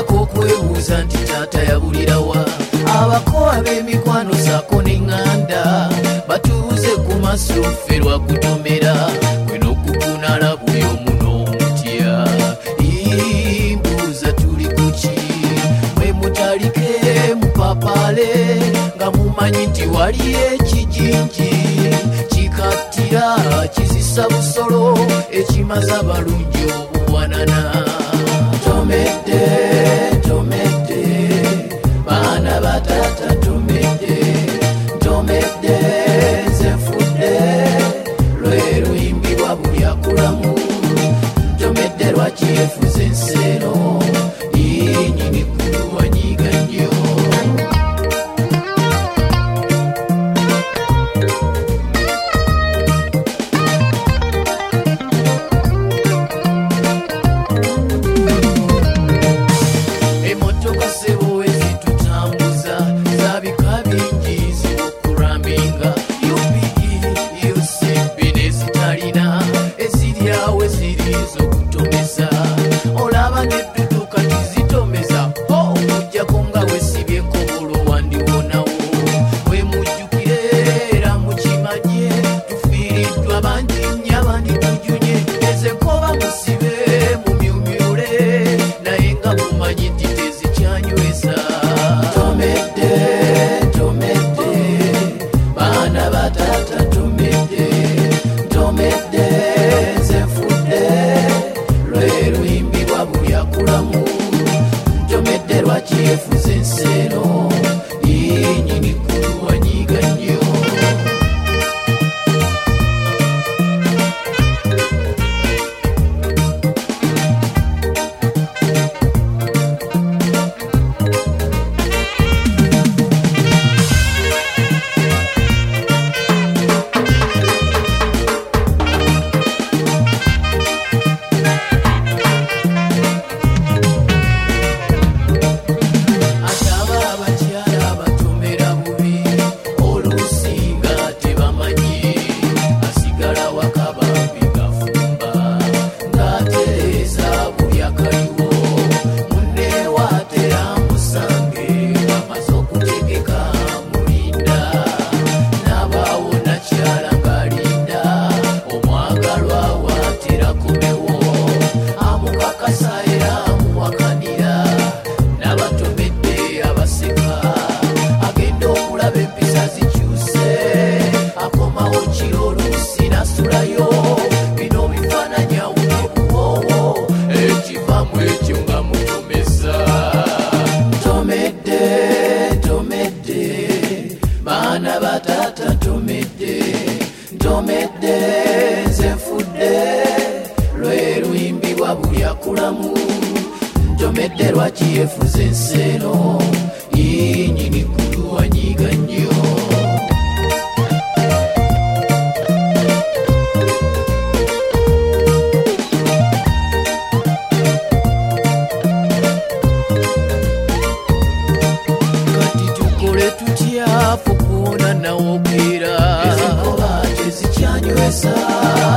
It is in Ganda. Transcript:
ak'okwebuuza nti taata yabulirawa. Abako ab'emikwano saako n'eŋŋanda batuuze ku maaso ffe lwakutomera gwe n'okukunala buli omu n'omutya. Mbuuza tuli ku ki mwe mutalike mupapaale nga mumanyi nti wali ekijinji kikattira kizisa busolo ekimaza balungi obuwanana. Tomedde tomedde baana bataata tomedde tomedde nze nfudde lwe luyimbibwa buli akulamu. Tomedde lwaki yefuze ensero nyini ggulu wanyiiga nnyo. Tomedde lwaki yefuze ensero nyini ggulu wanyiiga nnyo. Kati tukole tutya fukuona nawogeera ezinkoba tezikyanywesa.